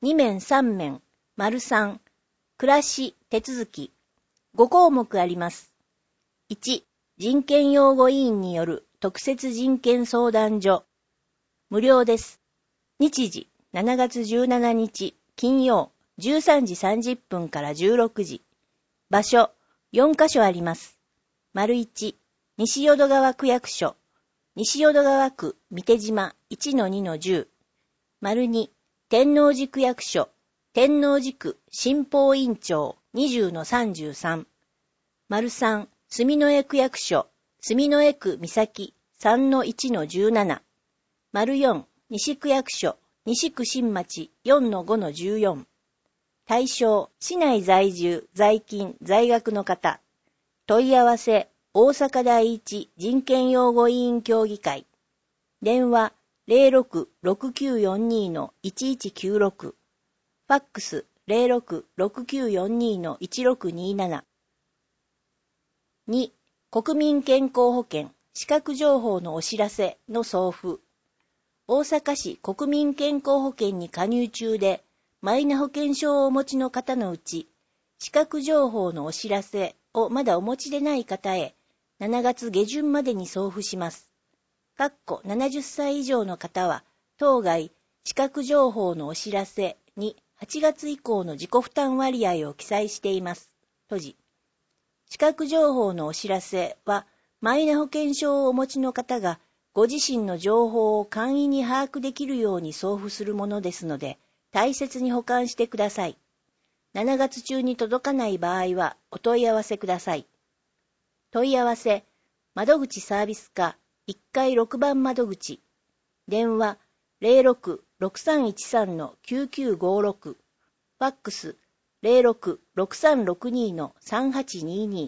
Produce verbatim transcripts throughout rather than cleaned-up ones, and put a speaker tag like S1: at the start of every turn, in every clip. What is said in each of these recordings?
S1: に面さん面、丸さん、暮らし、手続き、ご項目あります。いち、人権擁護委員による特設人権相談所。無料です。日時、しちがつじゅうしちにち、金曜、じゅうさんじさんじゅっぷんからじゅうろくじ。場所、よんカ所あります。丸いち、西淀川区役所、西淀川区三手島 いちのにのじゅう。丸に、天王寺区役所、天王寺区新報院長 にじゅうのさんじゅうさん。丸さん、住之江区役所、住之江区三さんのいちのじゅうなな。丸よん、西区役所、西区新町 よんのごのじゅうよん。対象、市内在住、在勤、在学の方。問い合わせ、大阪第一人権擁護委員協議会。電話、ゼロろく ろくきゅうよんに のいちいちきゅうろく。ファックス、ゼロろく ろくきゅうよんに のいちろくになな。に、国民健康保険、資格情報のお知らせの送付。大阪市国民健康保険に加入中で、マイナ保険証をお持ちの方のうち、資格情報のお知らせをまだお持ちでない方へ、しちがつげじゅんまでに送付します。かっこななじゅっさい以上の方は、当該資格情報のお知らせにはちがつ以降の自己負担割合を記載しています。閉じ。資格情報のお知らせは、マイナ保険証をお持ちの方が、ご自身の情報を簡易に把握できるように送付するものですので、大切に保管してください。しちがつ中に届かない場合は、お問い合わせください。問い合わせ、窓口サービス課いっかいろくばん窓口。電話、ゼロろく ろくさんいちさん のきゅうきゅうごろく。ファックス、ゼロろく ろくさんろくに のさんはちにに。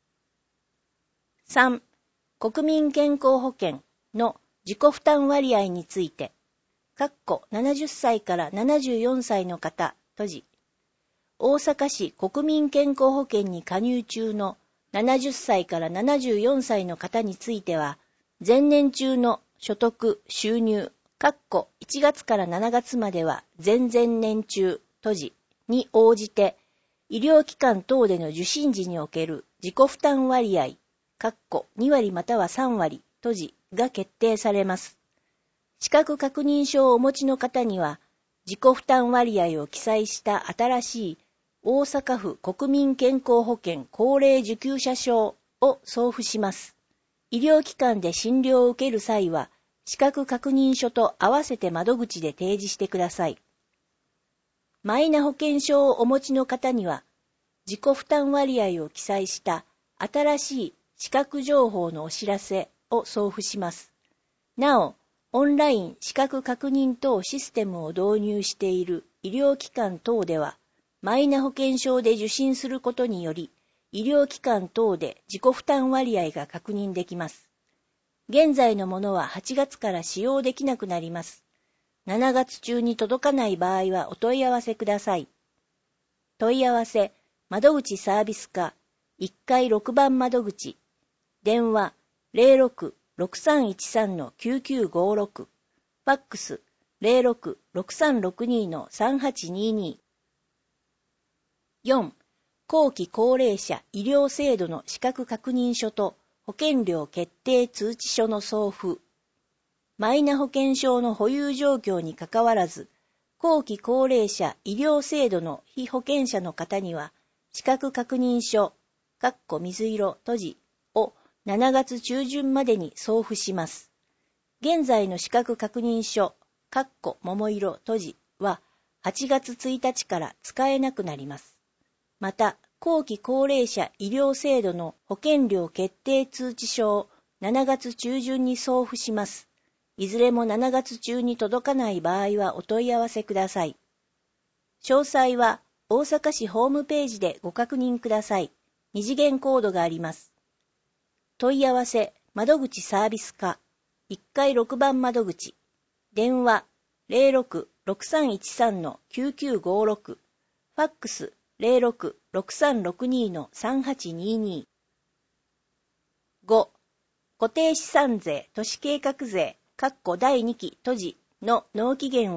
S1: さん、国民健康保険の自己負担割合について、かっこななじゅっさいからななじゅうよんさいの方、閉じ。大阪市国民健康保険に加入中のななじゅっさいからななじゅうよんさいの方については、前年中の所得、収入、かっこいちがつからしちがつまでは前々年中、閉じ、に応じて、医療機関等での受診時における自己負担割合、かっこにわりまたはさんわり、閉じが決定されます。資格確認書をお持ちの方には、自己負担割合を記載した新しい大阪府国民健康保険高齢受給者証を送付します。医療機関で診療を受ける際は、資格確認書と合わせて窓口で提示してください。マイナ保険証をお持ちの方には、自己負担割合を記載した新しい資格情報のお知らせを送付します。なお、オンライン資格確認等システムを導入している医療機関等では、マイナ保険証で受診することにより、医療機関等で自己負担割合が確認できます。現在のものははちがつから使用できなくなります。しちがつ中に届かない場合はお問い合わせください。問い合わせ、窓口サービス課いっかいろくばん窓口。電話、ゼロろく ろくさんいちさん のきゅうきゅうごろく。ファックス、ゼロろく ろくさんろくに のさんはちにに。よん、後期高齢者医療制度の資格確認書と保険料決定通知書の送付。マイナ保険証の保有状況にかかわらず、後期高齢者医療制度の被保険者の方には、資格確認書、かっこ水色閉じをしちがつ中旬までに送付します。現在の資格確認書、かっこ桃色閉じははちがつついたちから使えなくなります。また、後期高齢者医療制度の保険料決定通知書をしちがつ中旬に送付します。いずれもしちがつ中に届かない場合はお問い合わせください。詳細は大阪市ホームページでご確認ください。二次元コードがあります。問い合わせ、窓口サービス課いっかいろくばん窓口。電話、ゼロろく ろくさんいちさん のきゅうきゅうごろく。ファックス、ゼロろく ろくさんろくに のさんはちにに。ご、固定資産税都市計画税、かっこだいにき閉じの納期限は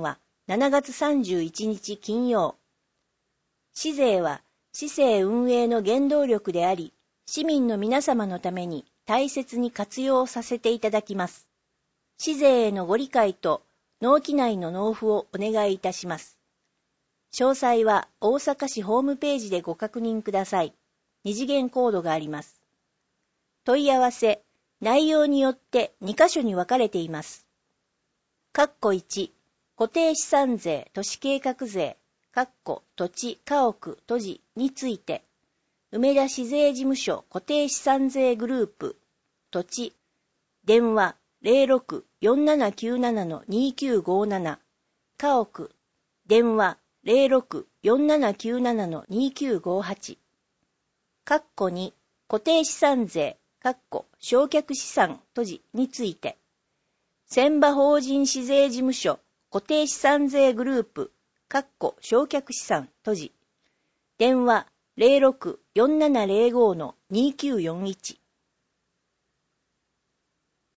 S1: しちがつさんじゅういちにち金曜。市税は市政運営の原動力であり、市民の皆様のために大切に活用させていただきます。市税へのご理解と納期内の納付をお願いいたします。詳細は大阪市ホームページでご確認ください。二次元コードがあります。問い合わせ、内容によってにかしょに分かれています。括弧いち、固定資産税、都市計画税、括弧土地、家屋、土地について、梅田市税事務所固定資産税グループ、土地、電話 ゼロろく よんななきゅうなな にきゅうごなな、家屋、電話 ゼロろく よんななきゅうなな にきゅうごはち、括弧に、固定資産税、括弧償却資産、土地について、船場法人市税事務所固定資産税グループ、括弧償却資産、土地、電話 ゼロろく よんななゼロご にきゅうよんいち